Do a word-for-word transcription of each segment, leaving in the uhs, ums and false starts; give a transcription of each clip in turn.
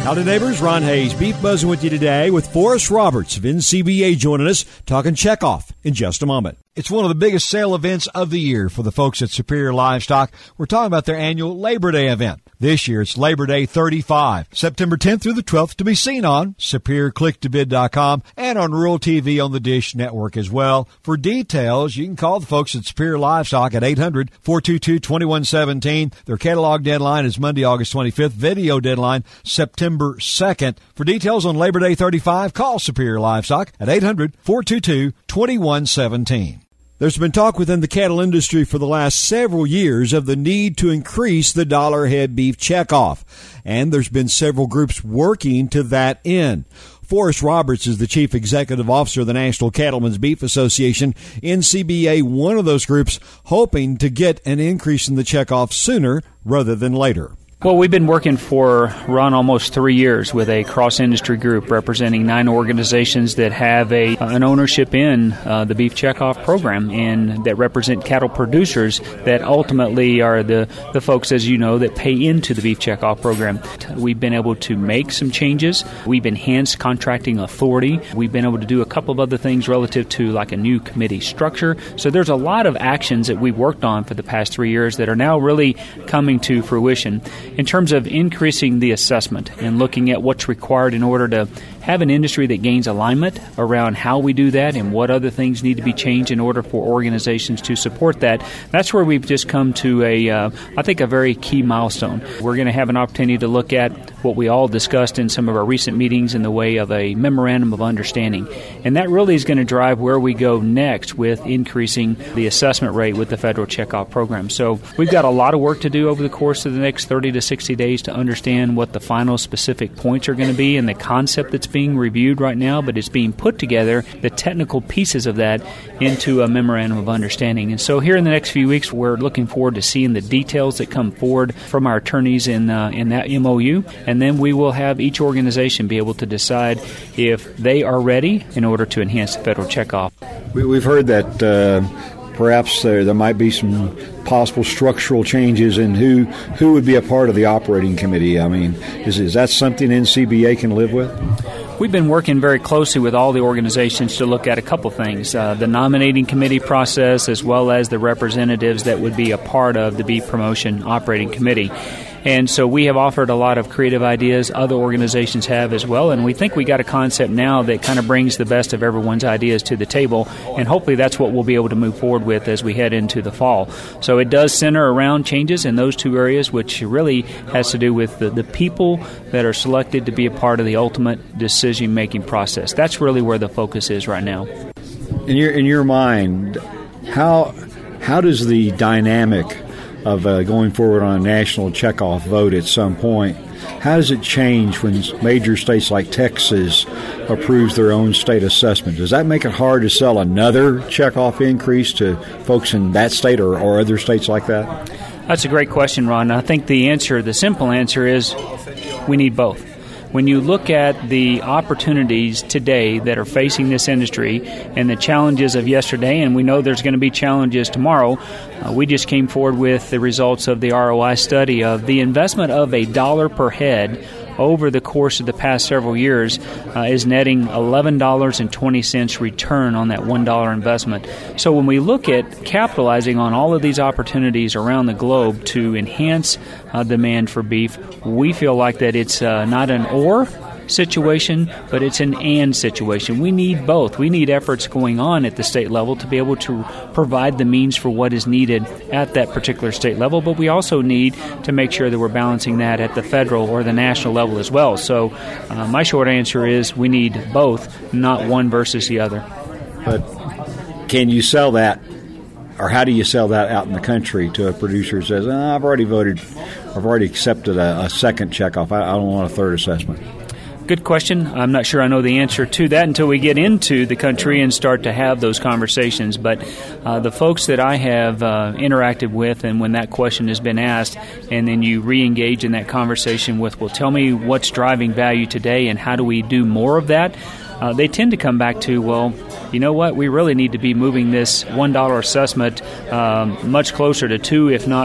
Howdy, neighbors. Ron Hayes, Beef Buzzing with you today with Forrest Roberts of N C B A joining us, talking checkoff in just a moment. It's one of the biggest sale events of the year for the folks at Superior Livestock. We're talking about their annual Labor Day event. This year, it's Labor Day thirty-five, September tenth through the twelfth, to be seen on superior click to bid dot com and on Rural T V on the Dish Network as well. For details, you can call the folks at Superior Livestock at eight hundred, four two two, two one one seven. Their catalog deadline is Monday, August twenty-fifth. Video deadline, September second. For details on Labor Day thirty-five, call Superior Livestock at eight hundred, four two two, two one one seven. There's been talk within the cattle industry for the last several years of the need to increase the dollar head beef checkoff, and there's been several groups working to that end. Forrest Roberts is the Chief Executive Officer of the National Cattlemen's Beef Association, N C B A, one of those groups, hoping to get an increase in the checkoff sooner rather than later. Well, we've been working for, Ron, almost three years with a cross-industry group representing nine organizations that have a an ownership in uh, the beef checkoff program and that represent cattle producers that ultimately are the, the folks, as you know, that pay into the beef checkoff program. We've been able to make some changes. We've enhanced contracting authority. We've been able to do a couple of other things relative to like a new committee structure. So there's a lot of actions that we've worked on for the past three years that are now really coming to fruition. In terms of increasing the assessment and looking at what's required in order to have an industry that gains alignment around how we do that and what other things need to be changed in order for organizations to support that, that's where we've just come to a, uh, I think, a very key milestone. We're going to have an opportunity to look at what we all discussed in some of our recent meetings in the way of a memorandum of understanding. And that really is going to drive where we go next with increasing the assessment rate with the federal checkoff program. So we've got a lot of work to do over the course of the next thirty to sixty days to understand what the final specific points are going to be and the concept that's being reviewed right now, but it's being put together, the technical pieces of that, into a memorandum of understanding. And so here in the next few weeks, we're looking forward to seeing the details that come forward from our attorneys in uh, in that M O U, and then we will have each organization be able to decide if they are ready in order to enhance the federal checkoff. We, we've heard that uh, perhaps there, there might be some possible structural changes in who who would be a part of the operating committee. I mean, is is that something N C B A can live with? We've been working very closely with all the organizations to look at a couple things, uh, the nominating committee process as well as the representatives that would be a part of the Beef Promotion Operating Committee. And so we have offered a lot of creative ideas. Other organizations have as well. And we think we got a concept now that kind of brings the best of everyone's ideas to the table. And hopefully that's what we'll be able to move forward with as we head into the fall. So it does center around changes in those two areas, which really has to do with the, the people that are selected to be a part of the ultimate decision-making process. That's really where the focus is right now. In your in your mind, how how does the dynamic of uh, going forward on a national checkoff vote at some point, how does it change when major states like Texas approves their own state assessment? Does that make it hard to sell another checkoff increase to folks in that state or, or other states like that? That's a great question, Ron. I think the answer, the simple answer is we need both. When you look at the opportunities today that are facing this industry and the challenges of yesterday, and we know there's going to be challenges tomorrow, uh, we just came forward with the results of the R O I study of the investment of a dollar per head over the course of the past several years uh, is netting eleven dollars and twenty cents return on that one dollar investment. So when we look at capitalizing on all of these opportunities around the globe to enhance uh, demand for beef, we feel like that it's uh, not an or situation, but it's an and situation. We need both. We need efforts going on at the state level to be able to provide the means for what is needed at that particular state level, but we also need to make sure that we're balancing that at the federal or the national level as well. So uh, my short answer is we need both, not one versus the other. But can you sell that, or how do you sell that out in the country to a producer who says, oh, I've already voted, I've already accepted a, a second checkoff, I, I don't want a third assessment? Good question. I'm not sure I know the answer to that until we get into the country and start to have those conversations. But uh, the folks that I have uh, interacted with, and when that question has been asked, and then you re-engage in that conversation with, well, tell me what's driving value today and how do we do more of that, uh, they tend to come back to, well, you know what, we really need to be moving this one dollar assessment um, much closer to two, if not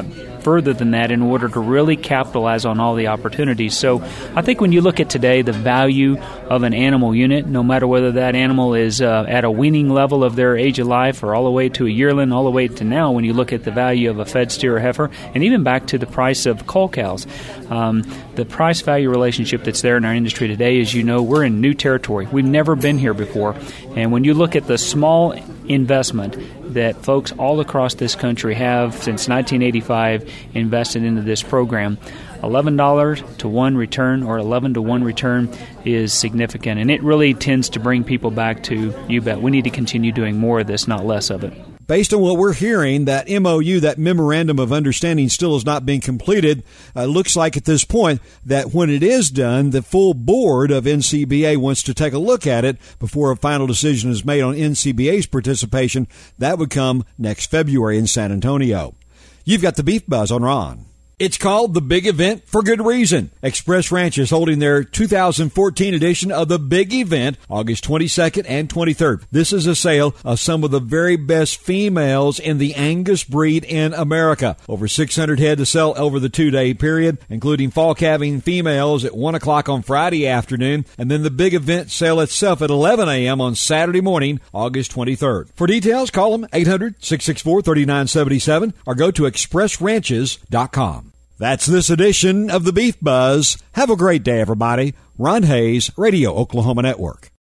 further than that in order to really capitalize on all the opportunities. So I think when you look at today, the value of an animal unit, no matter whether that animal is uh, at a weaning level of their age of life or all the way to a yearling, all the way to now, when you look at the value of a fed steer or heifer, and even back to the price of cull cows, um, the price-value relationship that's there in our industry today, as you know, we're in new territory. We've never been here before. And when you look at the small investment that folks all across this country have since nineteen eighty-five invested into this program, eleven dollars to one return or eleven to one return is significant. And it really tends to bring people back to, you bet, we need to continue doing more of this, not less of it. Based on what we're hearing, that M O U, that Memorandum of Understanding, still has not been completed. Uh, looks like at this point that when it is done, the full board of N C B A wants to take a look at it before a final decision is made on N C B A's participation. That would come next February in San Antonio. You've got the Beef Buzz on Ron. It's called the Big Event for good reason. Express Ranch is holding their two thousand fourteen edition of the Big Event August twenty-second and twenty-third. This is a sale of some of the very best females in the Angus breed in America. Over six hundred head to sell over the two-day period, including fall calving females at one o'clock on Friday afternoon, and then the Big Event sale itself at eleven a.m. on Saturday morning, August twenty-third. For details, call them eight hundred, six six four, three nine seven seven or go to express ranches dot com. That's this edition of the Beef Buzz. Have a great day, everybody. Ron Hayes, Radio Oklahoma Network.